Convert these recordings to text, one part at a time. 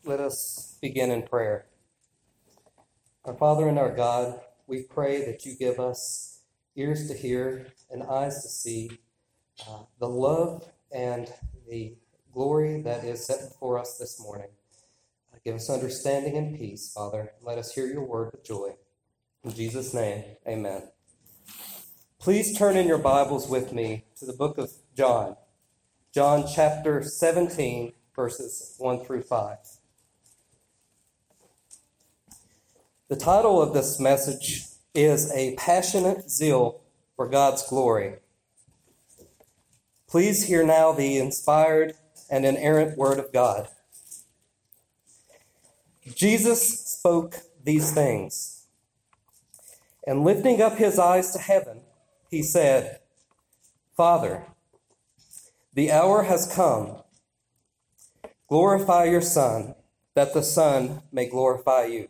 Let us begin in prayer. Our Father and our God, we pray that you give us ears to hear and eyes to see the love and the glory that is set before us this morning. Give us understanding and peace, Father. Let us hear your word with joy. In Jesus' name, amen. Please turn in your Bibles with me to the book of John. John chapter 17, verses 1 through 5. The title of this message is A Passionate Zeal for God's Glory. Please hear now the inspired and inerrant word of God. Jesus spoke these things, and lifting up his eyes to heaven, he said, Father, the hour has come. Glorify your Son, that the Son may glorify you.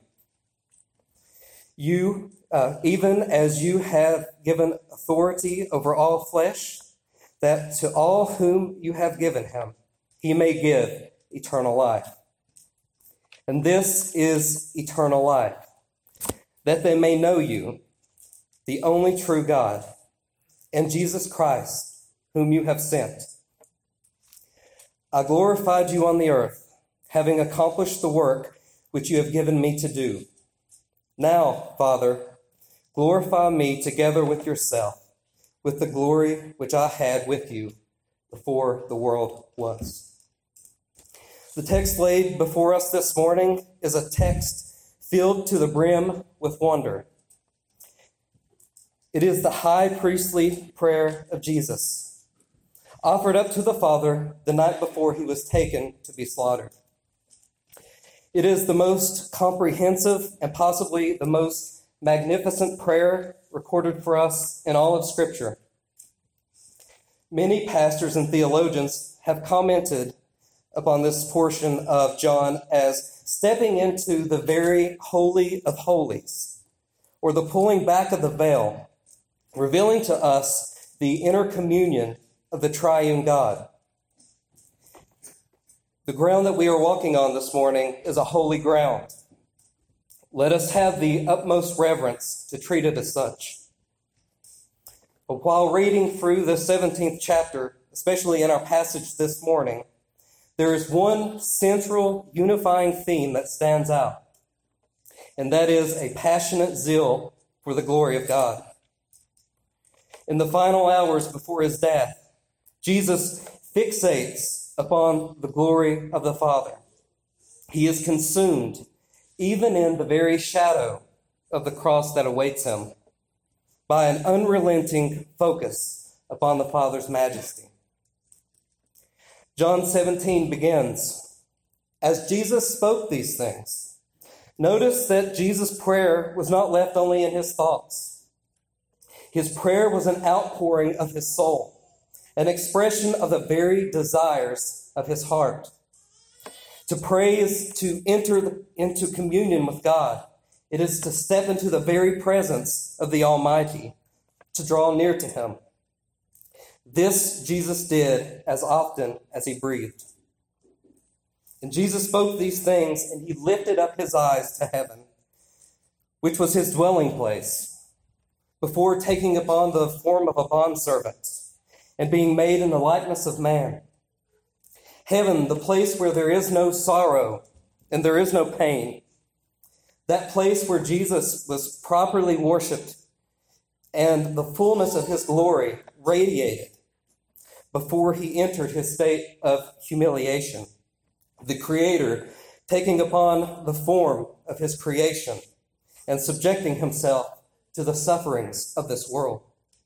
You, even as you have given authority over all flesh, that to all whom you have given him, he may give eternal life. And this is eternal life, that they may know you, the only true God, and Jesus Christ, whom you have sent. I glorified you on the earth, having accomplished the work which you have given me to do. Now, Father, glorify me together with yourself, with the glory which I had with you before the world was. The text laid before us this morning is a text filled to the brim with wonder. It is the high priestly prayer of Jesus, offered up to the Father the night before he was taken to be slaughtered. It is the most comprehensive and possibly the most magnificent prayer recorded for us in all of Scripture. Many pastors and theologians have commented upon this portion of John as stepping into the very holy of holies, or the pulling back of the veil, revealing to us the inner communion of the triune God. The ground that we are walking on this morning is a holy ground. Let us have the utmost reverence to treat it as such. But while reading through the 17th chapter, especially in our passage this morning, there is one central unifying theme that stands out, and that is a passionate zeal for the glory of God. In the final hours before his death, Jesus fixates upon the glory of the Father. He is consumed, even in the very shadow of the cross that awaits him, by an unrelenting focus upon the Father's majesty. John 17 begins, as Jesus spoke these things. Notice that Jesus' prayer was not left only in his thoughts. His prayer was an outpouring of his soul, an expression of the very desires of his heart. To pray is to enter into communion with God. It is to step into the very presence of the Almighty, to draw near to him. This Jesus did as often as he breathed. And Jesus spoke these things, and he lifted up his eyes to heaven, which was his dwelling place, before taking upon the form of a bondservant and being made in the likeness of man. Heaven, the place where there is no sorrow and there is no pain. That place where Jesus was properly worshipped and the fullness of his glory radiated before he entered his state of humiliation. The Creator taking upon the form of his creation and subjecting himself to the sufferings of this world.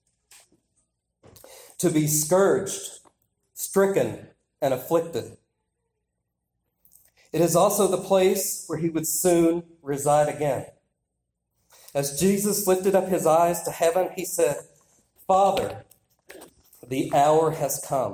To be scourged, stricken, and afflicted. It is also the place where he would soon reside again. As Jesus lifted up his eyes to heaven, he said, Father, the hour has come.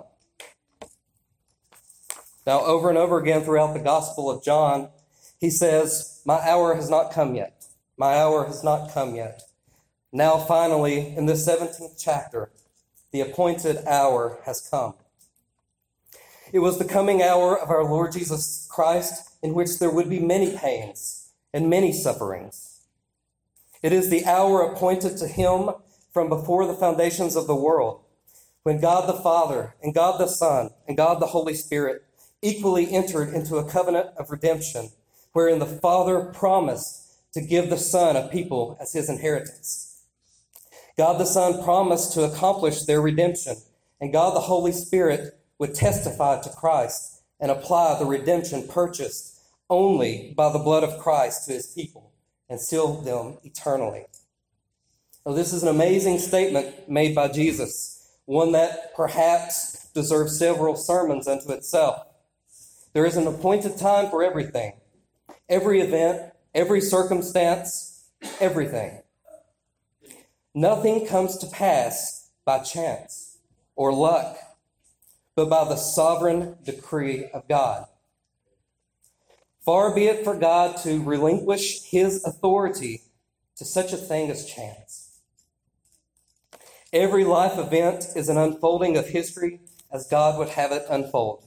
Now, over and over again throughout the Gospel of John, he says, my hour has not come yet. My hour has not come yet. Now, finally, in the 17th chapter, the appointed hour has come. It was the coming hour of our Lord Jesus Christ in which there would be many pains and many sufferings. It is the hour appointed to him from before the foundations of the world, when God the Father and God the Son and God the Holy Spirit equally entered into a covenant of redemption, wherein the Father promised to give the Son a people as his inheritance. God the Son promised to accomplish their redemption, and God the Holy Spirit would testify to Christ and apply the redemption purchased only by the blood of Christ to his people and seal them eternally. Now, this is an amazing statement made by Jesus, one that perhaps deserves several sermons unto itself. There is an appointed time for everything, every event, every circumstance, everything. Nothing comes to pass by chance or luck, but by the sovereign decree of God. Far be it for God to relinquish his authority to such a thing as chance. Every life event is an unfolding of history as God would have it unfold.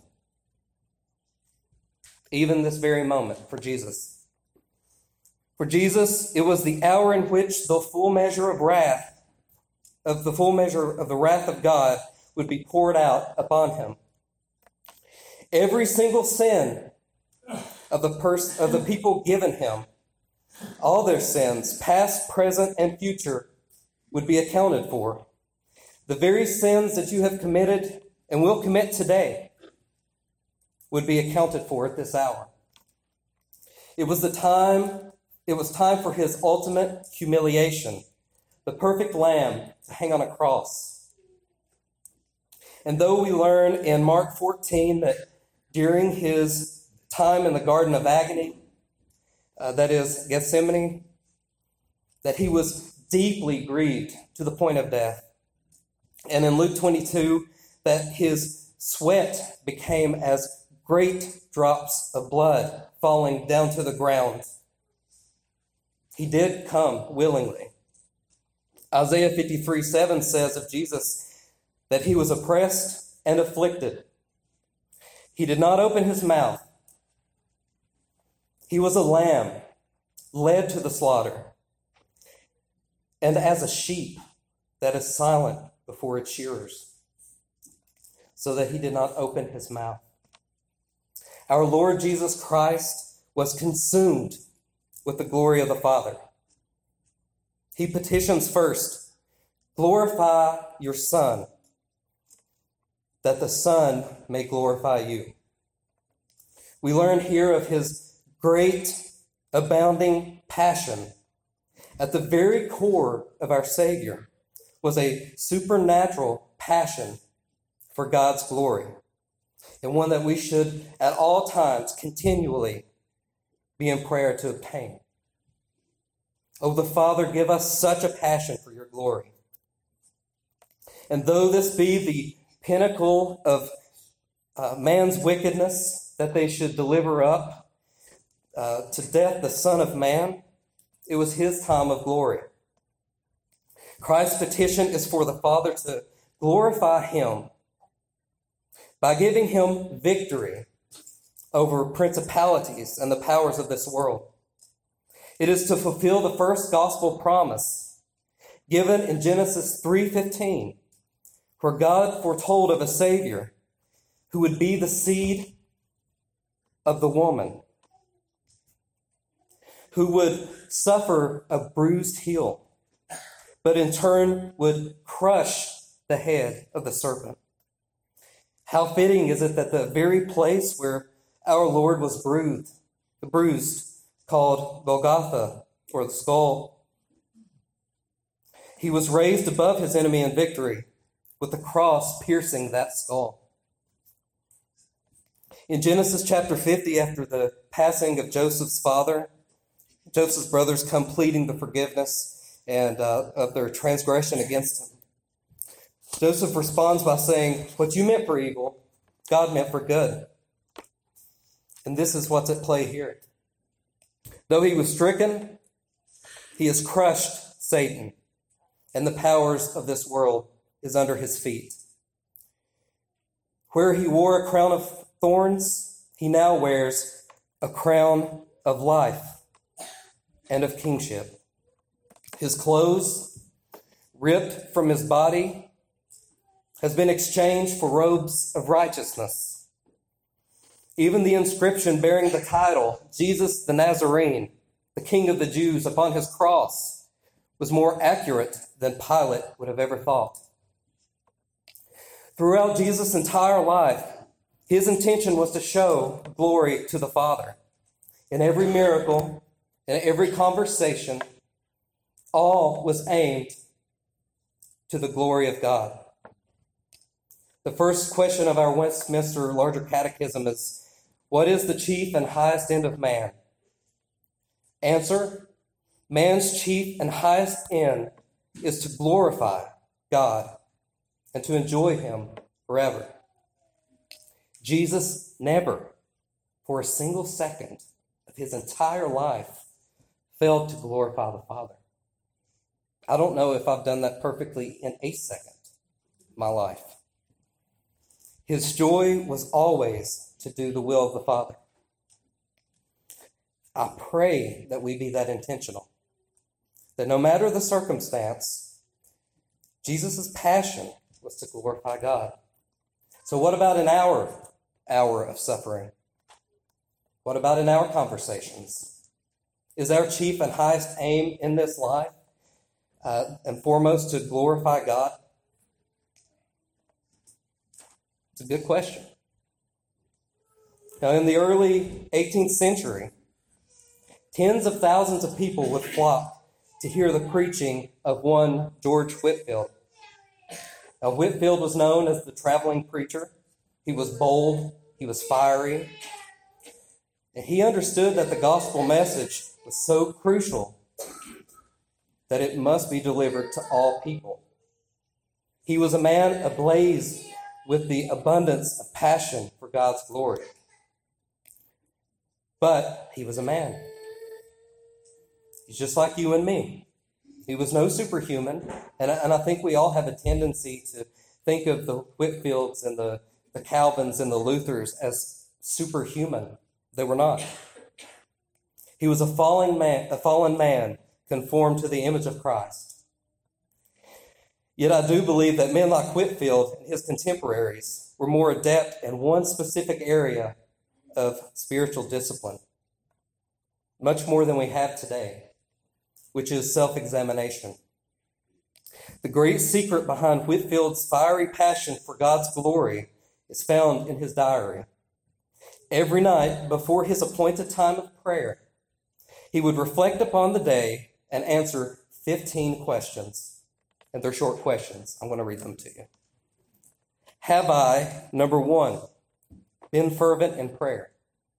Even this very moment for Jesus. For Jesus, it was the hour in which the full measure of the wrath of God would be poured out upon him. Every single sin of the people given him, all their sins, past, present, and future, would be accounted for. The very sins that you have committed and will commit today would be accounted for at this hour. It was time for his ultimate humiliation, the perfect lamb to hang on a cross. And though we learn in Mark 14 that during his time in the Garden of Agony, that is Gethsemane, that he was deeply grieved to the point of death. And in Luke 22, that his sweat became as great drops of blood falling down to the ground. He did come willingly. Isaiah 53:7 says of Jesus that he was oppressed and afflicted. He did not open his mouth. He was a lamb led to the slaughter, and as a sheep that is silent before its shearers, so that he did not open his mouth. Our Lord Jesus Christ was consumed with the glory of the Father. He petitions first, glorify your Son, that the Son may glorify you. We learn here of his great, abounding passion. At the very core of our Savior was a supernatural passion for God's glory, and one that we should at all times continually be in prayer to obtain. Oh, the Father, give us such a passion for your glory. And though this be the pinnacle of man's wickedness, that they should deliver up to death the Son of Man, it was his time of glory. Christ's petition is for the Father to glorify him by giving him victory over principalities and the powers of this world. It is to fulfill the first gospel promise given in Genesis 3:15, where God foretold of a Savior who would be the seed of the woman, who would suffer a bruised heel, but in turn would crush the head of the serpent. How fitting is it that the very place where our Lord was bruised, called Golgotha, or the skull, he was raised above his enemy in victory, with the cross piercing that skull. In Genesis chapter 50, after the passing of Joseph's father, Joseph's brothers come pleading the forgiveness and of their transgression against him. Joseph responds by saying, what you meant for evil, God meant for good. And this is what's at play here. Though he was stricken, he has crushed Satan, and the powers of this world is under his feet. Where he wore a crown of thorns, he now wears a crown of life and of kingship. His clothes, ripped from his body, has been exchanged for robes of righteousness. Even the inscription bearing the title, Jesus the Nazarene, the King of the Jews, upon his cross was more accurate than Pilate would have ever thought. Throughout Jesus' entire life, his intention was to show glory to the Father. In every miracle, in every conversation, all was aimed to the glory of God. The first question of our Westminster Larger Catechism is, what is the chief and highest end of man? Answer, man's chief and highest end is to glorify God and to enjoy him forever. Jesus never, for a single second of his entire life, failed to glorify the Father. I don't know if I've done that perfectly in a second of my life. His joy was always to do the will of the Father. I pray that we be that intentional, that no matter the circumstance, Jesus' passion was to glorify God. So what about in our hour of suffering? What about in our conversations? Is our chief and highest aim in this life and foremost to glorify God? It's a good question. Now, in the early 18th century, tens of thousands of people would flock to hear the preaching of one George Whitefield. Now, Whitefield was known as the traveling preacher. He was bold. He was fiery. And he understood that the gospel message was so crucial that it must be delivered to all people. He was a man ablaze with the abundance of passion for God's glory. But he was a man. He's just like you and me. He was no superhuman, and I think we all have a tendency to think of the Whitefields and the Calvins and the Luthers as superhuman. They were not. He was a fallen man conformed to the image of Christ. Yet I do believe that men like Whitefield and his contemporaries were more adept in one specific area of spiritual discipline, much more than we have today, which is self-examination. The great secret behind Whitefield's fiery passion for God's glory is found in his diary. Every night before his appointed time of prayer, he would reflect upon the day and answer 15 questions. And they're short questions. I'm going to read them to you. Have I, number one, been fervent in prayer?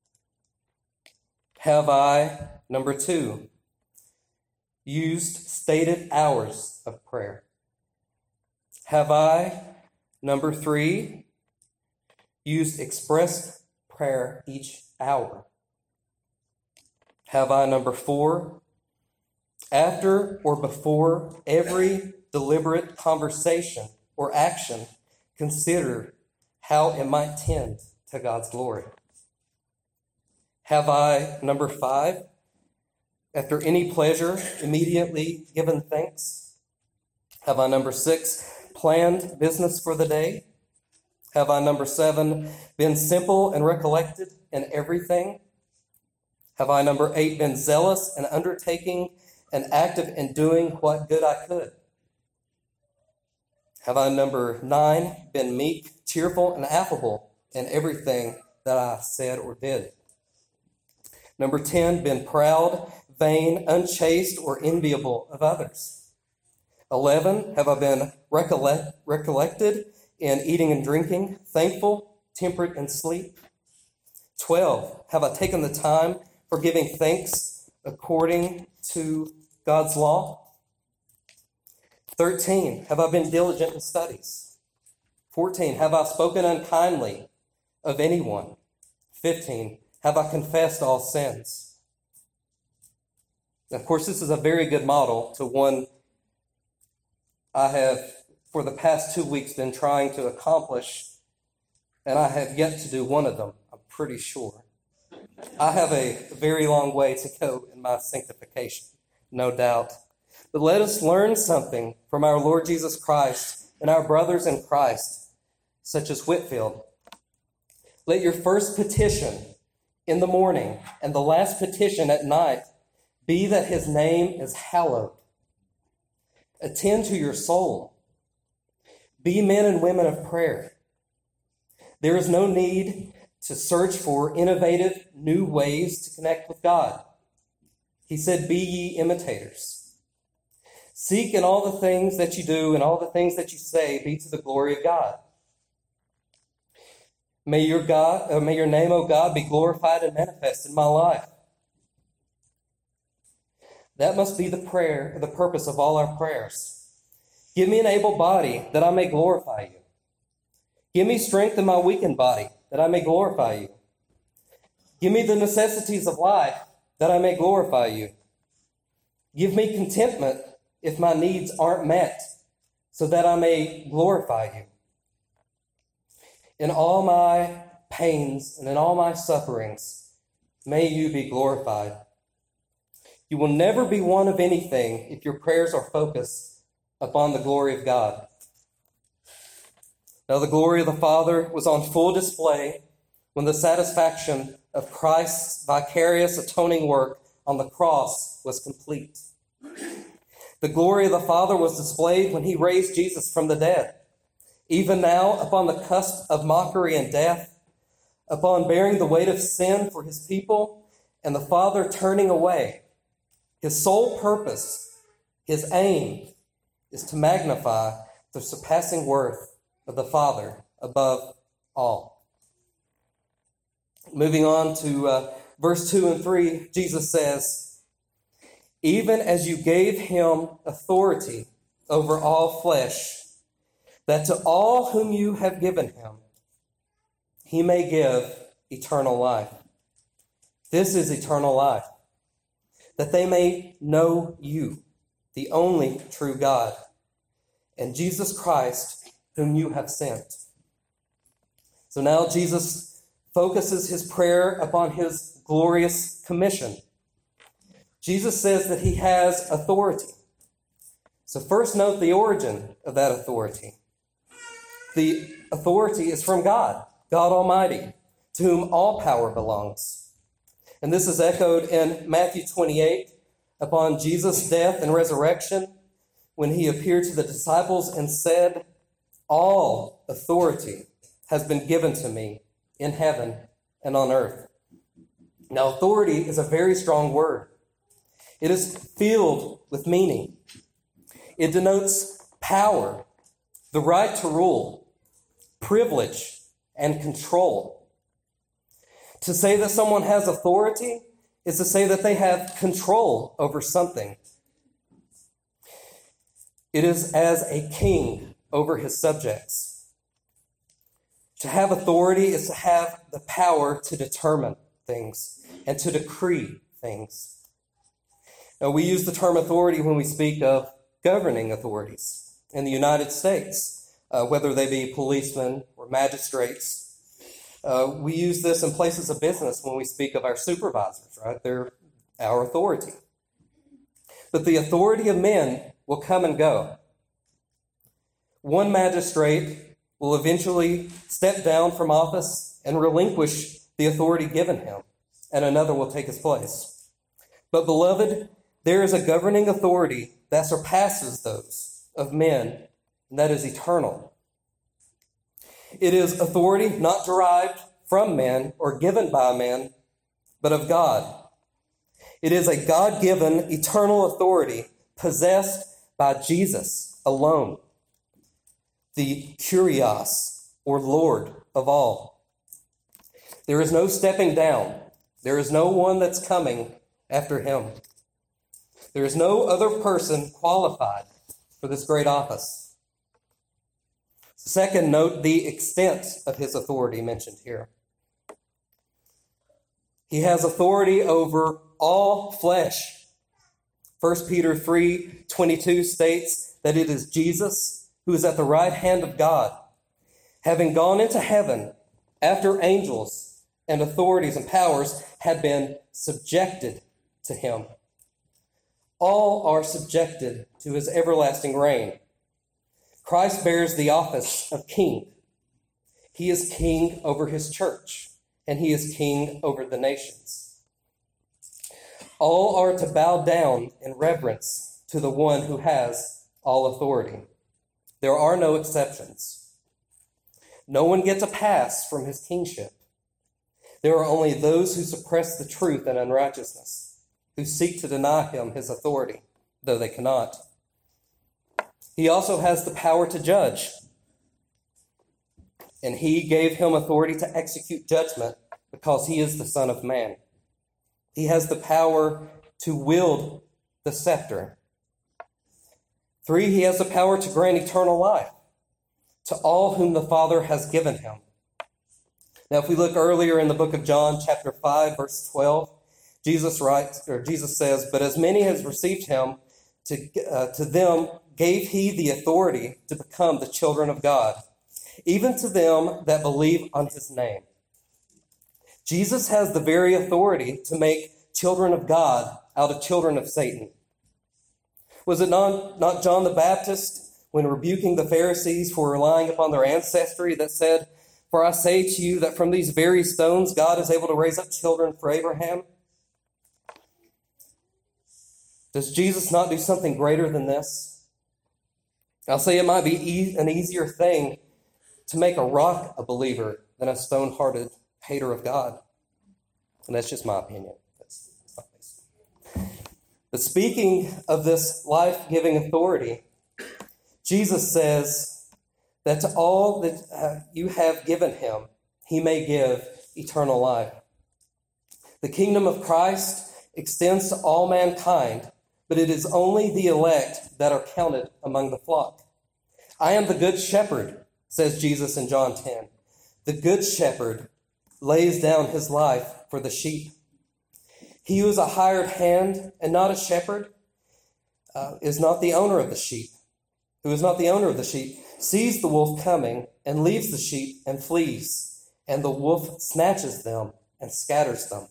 Have I, number two, used stated hours of prayer? Have I, number three, used expressed prayer each hour? Have I, number four, after or before every deliberate conversation or action, considered how it might tend to God's glory? Have I, number five, after any pleasure, immediately given thanks? Have I, number six, planned business for the day? Have I, number seven, been simple and recollected in everything? Have I, number eight, been zealous in undertaking and active in doing what good I could? Have I, number nine, been meek, cheerful, and affable in everything that I said or did? Number 10, been proud, vain, unchaste, or enviable of others? 11, have I been recollected in eating and drinking, thankful, temperate in sleep? 12, have I taken the time for giving thanks according to God's law? 13, have I been diligent in studies? 14, have I spoken unkindly of anyone? 15, have I confessed all sins? Of course, this is a very good model to one I have, for the past 2 weeks, been trying to accomplish and I have yet to do one of them, I'm pretty sure. I have a very long way to go in my sanctification, no doubt. But let us learn something from our Lord Jesus Christ and our brothers in Christ, such as Whitefield. Let your first petition in the morning and the last petition at night be that his name is hallowed. Attend to your soul. Be men and women of prayer. There is no need to search for innovative new ways to connect with God. He said, be ye imitators. Seek in all the things that you do and all the things that you say be to the glory of God. May your name, O God, be glorified and manifest in my life. That must be the purpose of all our prayers. Give me an able body that I may glorify you. Give me strength in my weakened body that I may glorify you. Give me the necessities of life that I may glorify you. Give me contentment if my needs aren't met, so that I may glorify you. In all my pains and in all my sufferings, may you be glorified. You will never be one of anything if your prayers are focused upon the glory of God. Now, the glory of the Father was on full display when the satisfaction of Christ's vicarious atoning work on the cross was complete. The glory of the Father was displayed when he raised Jesus from the dead. Even now, upon the cusp of mockery and death, upon bearing the weight of sin for his people, and the Father turning away, his sole purpose, his aim, is to magnify the surpassing worth of the Father above all. Moving on to verse 2 and 3, Jesus says, even as you gave him authority over all flesh, that to all whom you have given him, he may give eternal life. This is eternal life, that they may know you, the only true God, and Jesus Christ, whom you have sent. So now Jesus focuses his prayer upon his glorious commission. Jesus says that he has authority. So first note the origin of that authority. The authority is from God, God Almighty, to whom all power belongs. And this is echoed in Matthew 28 upon Jesus' death and resurrection, when he appeared to the disciples and said, all authority has been given to me in heaven and on earth. Now, authority is a very strong word. It is filled with meaning. It denotes power, the right to rule, privilege, and control. To say that someone has authority is to say that they have control over something. It is as a king over his subjects. To have authority is to have the power to determine things and to decree things. Now, we use the term authority when we speak of governing authorities in the United States, whether they be policemen or magistrates. We use this in places of business when we speak of our supervisors, right? They're our authority. But the authority of men will come and go. One magistrate will eventually step down from office and relinquish the authority given him, and another will take his place. But beloved, there is a governing authority that surpasses those of men, and that is eternal. It is authority not derived from men or given by men, but of God. It is a God-given eternal authority possessed by Jesus alone, the Kyrios, or Lord of all. There is no stepping down. There is no one that's coming after him. There is no other person qualified for this great office. Second, note the extent of his authority mentioned here. He has authority over all flesh. 1 Peter 3:22 states that it is Jesus who is at the right hand of God, having gone into heaven after angels and authorities and powers had been subjected to him. All are subjected to his everlasting reign. Christ bears the office of king. He is king over his church, and he is king over the nations. All are to bow down in reverence to the one who has all authority. There are no exceptions. No one gets a pass from his kingship. There are only those who suppress the truth and unrighteousness, who seek to deny him his authority, though they cannot. He also has the power to judge, and he gave him authority to execute judgment because he is the Son of Man. He has the power to wield the scepter. 3, he has the power to grant eternal life to all whom the Father has given him. Now, if we look earlier in the book of John, chapter 5, verse 12, Jesus says, "But as many as received him, to them gave he the authority to become the children of God, even to them that believe on his name." Jesus has the very authority to make children of God out of children of Satan. Was it not John the Baptist, when rebuking the Pharisees for relying upon their ancestry, that said, "For I say to you that from these very stones God is able to raise up children for Abraham"? Does Jesus not do something greater than this? I'll say it might be an easier thing to make a rock a believer than a stone-hearted hater of God. And that's just my opinion. That's not based. But speaking of this life-giving authority, Jesus says that to all that you have given him, he may give eternal life. The kingdom of Christ extends to all mankind, but it is only the elect that are counted among the flock. "I am the good shepherd," says Jesus in John 10. "The good shepherd lays down his life for the sheep. He who is a hired hand and not a shepherd is not the owner of the sheep. Who is not the owner of the sheep sees the wolf coming and leaves the sheep and flees, and the wolf snatches them and scatters them.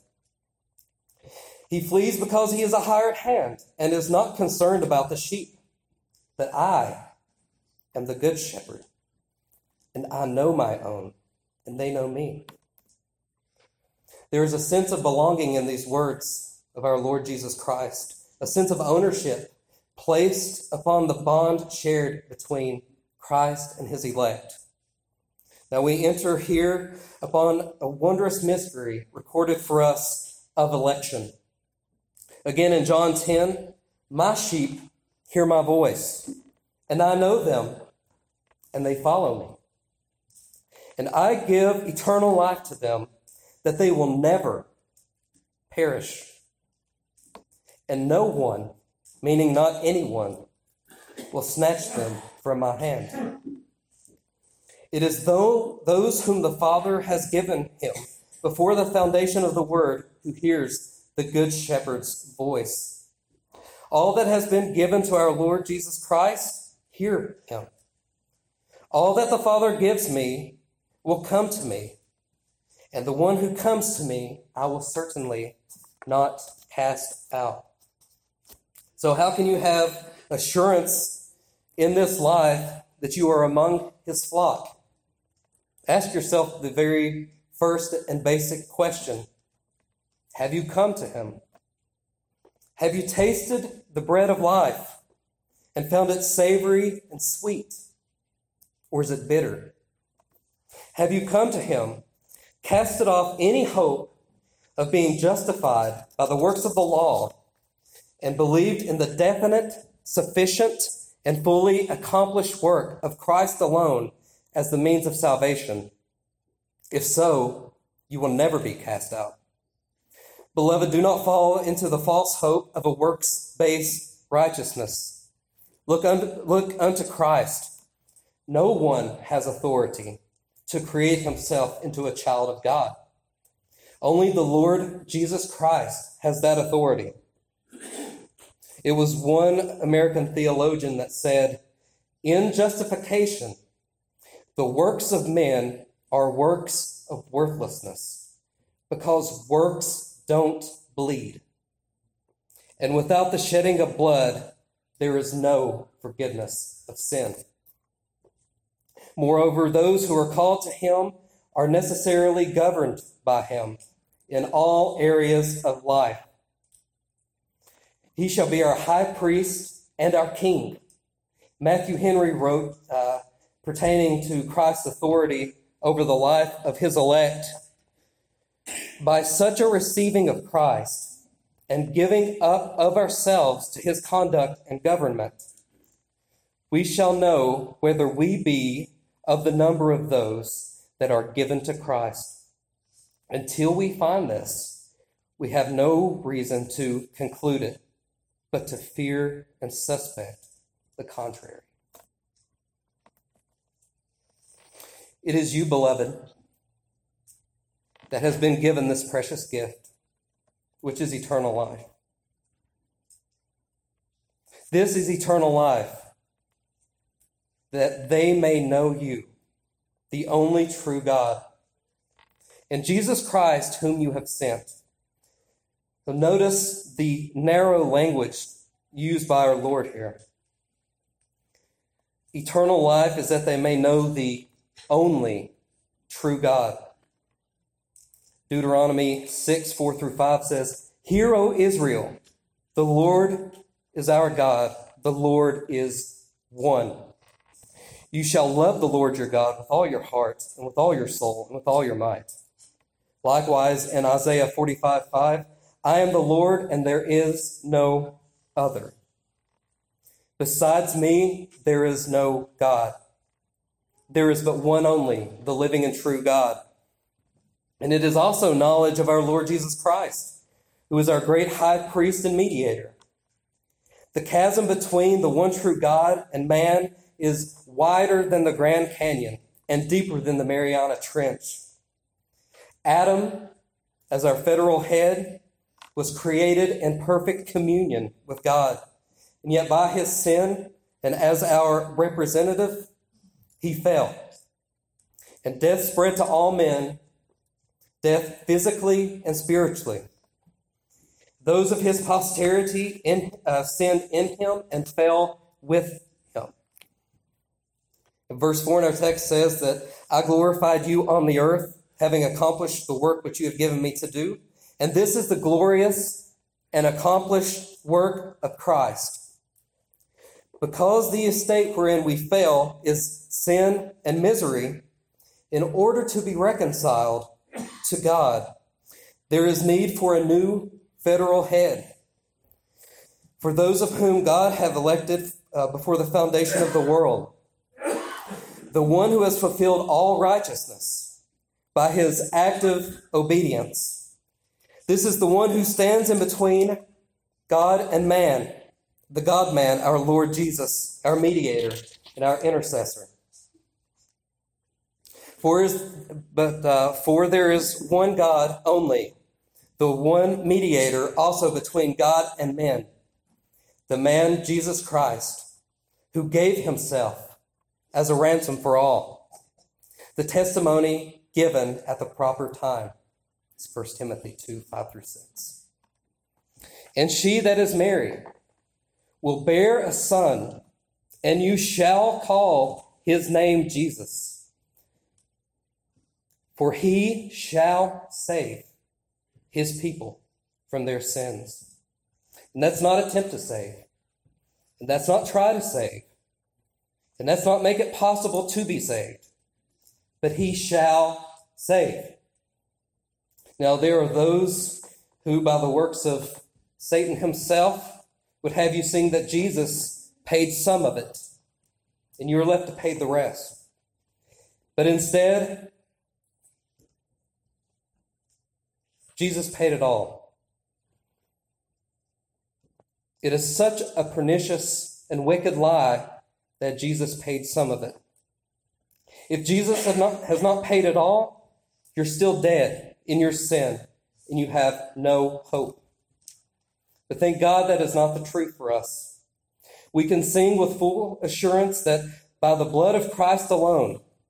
He flees because he is a hired hand and is not concerned about the sheep. But I am the good shepherd, and I know my own, and they know me." There is a sense of belonging in these words of our Lord Jesus Christ, a sense of ownership placed upon the bond shared between Christ and his elect. Now we enter here upon a wondrous mystery recorded for us of election. Again in John 10, "My sheep hear my voice, and I know them, and they follow me. And I give eternal life to them, that they will never perish. And no one," meaning not anyone, "will snatch them from my hand. It is those whom the Father has given him before the foundation of the world who hears the good shepherd's voice. All that has been given to our Lord Jesus Christ, hear him. All that the Father gives me will come to me, and the one who comes to me I will certainly not cast out." So how can you have assurance in this life that you are among his flock? Ask yourself the very first and basic question. Have you come to him? Have you tasted the bread of life and found it savory and sweet? Or is it bitter? Have you come to him, casted off any hope of being justified by the works of the law, and believed in the definite, sufficient, and fully accomplished work of Christ alone as the means of salvation? If so, you will never be cast out. Beloved, do not fall into the false hope of a works-based righteousness. Look unto Christ. No one has authority to create himself into a child of God. Only the Lord Jesus Christ has that authority. It was one American theologian that said, "In justification, the works of men are works of worthlessness, because works don't bleed. And without the shedding of blood, there is no forgiveness of sin. Moreover, those who are called to him are necessarily governed by him in all areas of life. He shall be our high priest and our king. Matthew Henry wrote, pertaining to Christ's authority over the life of his elect, by such a receiving of Christ and giving up of ourselves to his conduct and government, we shall know whether we be of the number of those that are given to Christ. Until we find this, we have no reason to conclude it, but to fear and suspect the contrary. It is you, beloved, that has been given this precious gift, which is eternal life. This is eternal life, that they may know you, the only true God, and Jesus Christ, whom you have sent. So notice the narrow language used by our Lord here. Eternal life is that they may know the only true God. Deuteronomy 6, 4 through 5 says, "Hear, O Israel, the Lord is our God, the Lord is one. You shall love the Lord your God with all your heart and with all your soul and with all your might." Likewise, in Isaiah 45, 5, "I am the Lord and there is no other. Besides me, there is no God. There is but one only, the living and true God." And it is also knowledge of our Lord Jesus Christ, who is our great high priest and mediator. The chasm between the one true God and man is wider than the Grand Canyon and deeper than the Mariana Trench. Adam, as our federal head, was created in perfect communion with God. And yet by his sin and as our representative, he fell. And death spread to all men, death physically and spiritually. Those of his posterity sinned in him and fell with him. And verse 4 in our text says that I glorified you on the earth, having accomplished the work which you have given me to do. And this is the glorious and accomplished work of Christ. Because the estate wherein we fell is sin and misery, in order to be reconciled to God, there is need for a new federal head. For those of whom God have elected before the foundation of the world, the one who has fulfilled all righteousness by his active obedience. This is the one who stands in between God and man, the God-man, our Lord Jesus, our mediator and our intercessor. For there is one God only, the one mediator also between God and men, the man Jesus Christ, who gave himself as a ransom for all. The testimony given at the proper time. It's 1 Timothy 2, 5 through 6. And she that is married will bear a son, and you shall call his name Jesus. For he shall save his people from their sins. And that's not attempt to save. And that's not try to save. And that's not make it possible to be saved. But he shall save. Now there are those who, by the works of Satan himself, would have you sing that Jesus paid some of it, and you're left to pay the rest. But instead, Jesus paid it all. It is such a pernicious and wicked lie that Jesus paid some of it. If Jesus has not paid it all, you're still dead in your sin, and you have no hope. But thank God that is not the truth for us. We can sing with full assurance that by the blood of Christ alone,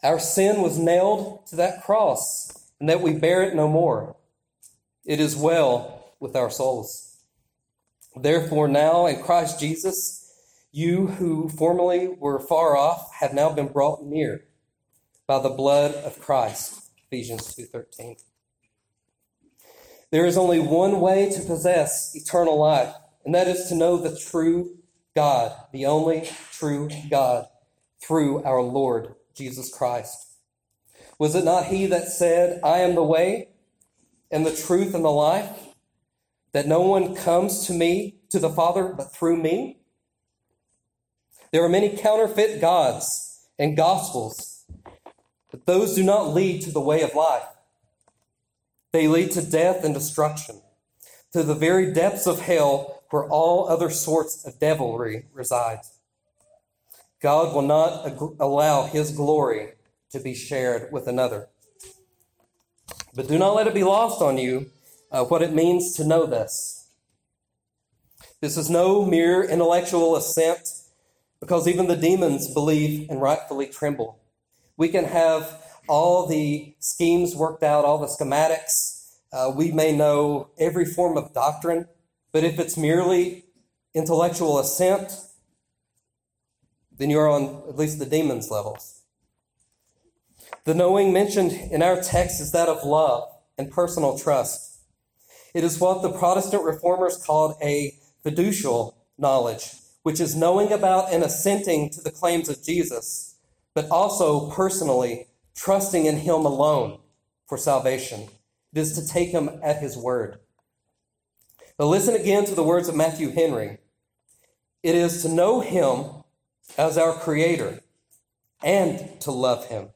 Our sin was nailed to that cross, and that we bear it no more. It is well with our souls. Therefore, now in Christ Jesus, you who formerly were far off have now been brought near by the blood of Christ. Ephesians 2:13. There is only one way to possess eternal life, and that is to know the true God, the only true God, through our Lord Jesus Christ. Was it not he that said, I am the way and the truth and the life, that no one comes to the Father, but through me? There are many counterfeit gods and gospels, but those do not lead to the way of life. They lead to death and destruction, to the very depths of hell where all other sorts of devilry resides. God will not allow his glory to be shared with another. But do not let it be lost on you what it means to know this. This is no mere intellectual assent, because even the demons believe and rightfully tremble. We can have all the schemes worked out, all the schematics. We may know every form of doctrine, but if it's merely intellectual assent, then you're on at least the demons' levels. The knowing mentioned in our text is that of love and personal trust. It is what the Protestant reformers called a fiducial knowledge, which is knowing about and assenting to the claims of Jesus, but also personally trusting in him alone for salvation. It is to take him at his word. But listen again to the words of Matthew Henry. It is to know him as our Creator and to love him,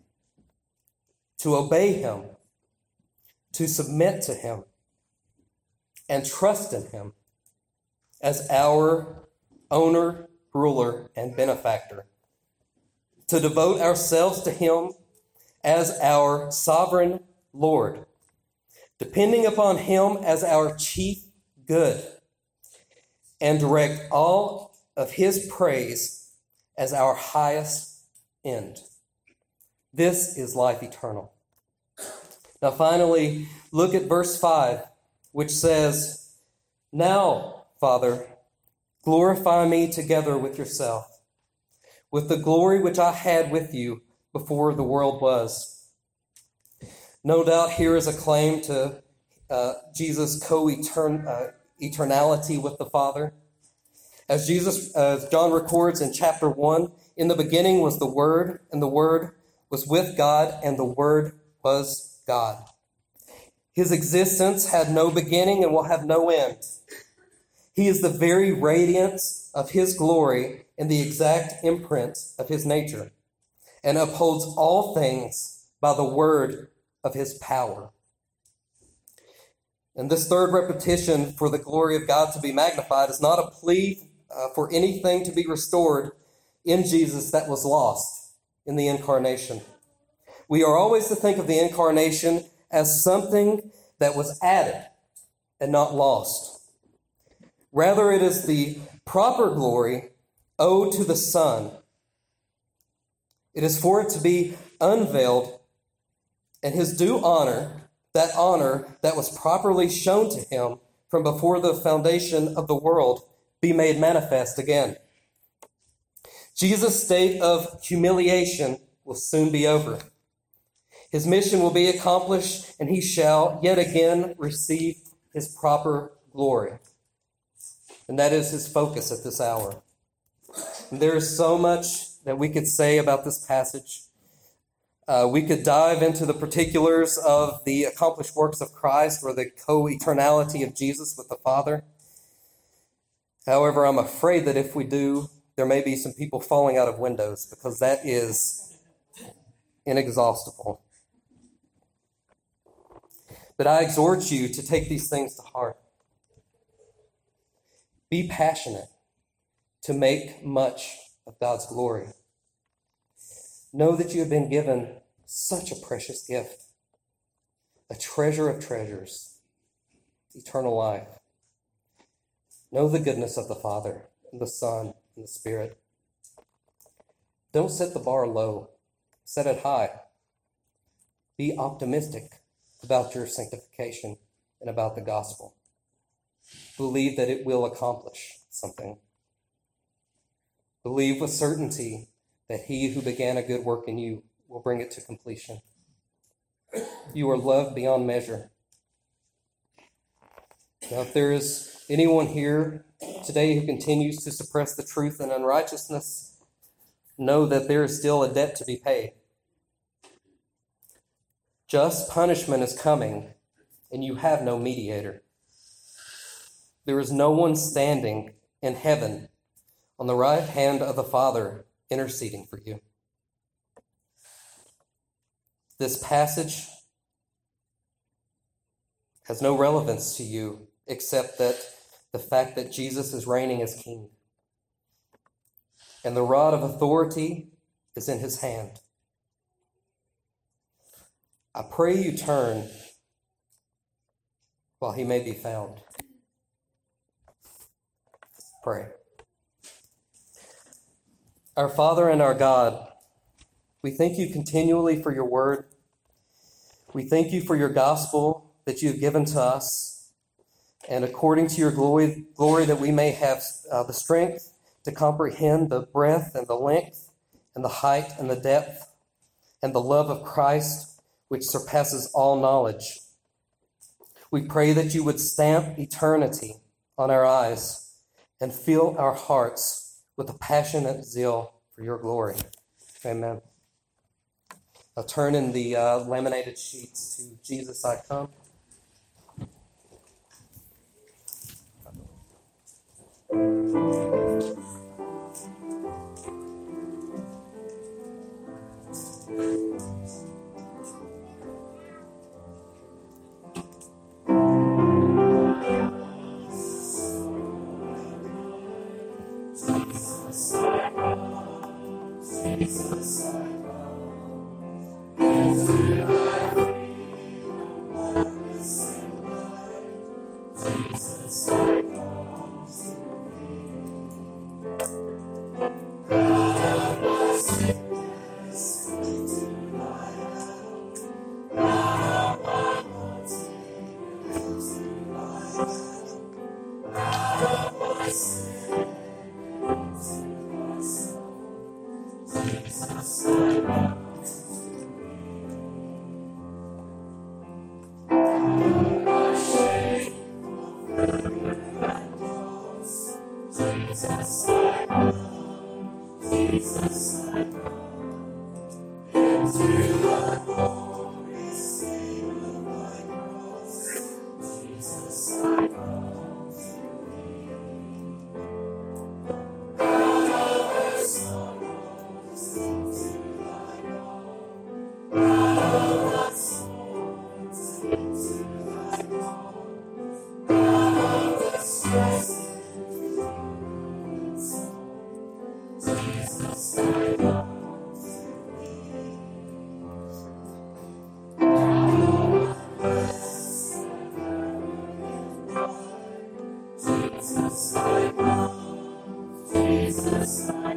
to obey him, to submit to him, and trust in him as our owner, ruler, and benefactor, to devote ourselves to him as our sovereign Lord, depending upon him as our chief good, and direct all of his praise as our highest end. This is life eternal. Now finally, look at verse 5, which says, Now, Father, glorify me together with yourself, with the glory which I had with you before the world was. No doubt here is a claim to Jesus' co-eternality with the Father. As John records in chapter 1, in the beginning was the Word, and the Word was with God, and the Word was God. His existence had no beginning and will have no end. He is the very radiance of his glory and the exact imprint of his nature, and upholds all things by the word of his power. And this third repetition for the glory of God to be magnified is not a plea for anything to be restored in Jesus that was lost in the incarnation. We are always to think of the incarnation as something that was added and not lost. Rather, it is the proper glory owed to the Son. It is for it to be unveiled, and his due honor, that honor that was properly shown to him from before the foundation of the world, be made manifest again. Jesus' state of humiliation will soon be over. His mission will be accomplished, and he shall yet again receive his proper glory. And that is his focus at this hour. And there is so much that we could say about this passage. We could dive into the particulars of the accomplished works of Christ or the co-eternality of Jesus with the Father. However, I'm afraid that if we do, there may be some people falling out of windows, because that is inexhaustible. But I exhort you to take these things to heart. Be passionate to make much of God's glory. Know that you have been given such a precious gift, a treasure of treasures, eternal life. Know the goodness of the Father, and the Son, and the Spirit. Don't set the bar low. set it high. Be optimistic about your sanctification and about the gospel. Believe that it will accomplish something. Believe with certainty that he who began a good work in you will bring it to completion. You are loved beyond measure. Now, if there is anyone here today who continues to suppress the truth and unrighteousness, know that there is still a debt to be paid. Just punishment is coming, and you have no mediator. There is no one standing in heaven on the right hand of the Father interceding for you. This passage has no relevance to you except that the fact that Jesus is reigning as king. And the rod of authority is in his hand. I pray you turn while he may be found. Pray. Our Father and our God, we thank you continually for your word. We thank you for your gospel that you have given to us. And according to your glory that we may have the strength to comprehend the breadth and the length and the height and the depth and the love of Christ, which surpasses all knowledge. We pray that you would stamp eternity on our eyes and fill our hearts with a passionate zeal for your glory. Amen. I'll turn in the laminated sheets to Jesus I Come. Jesus,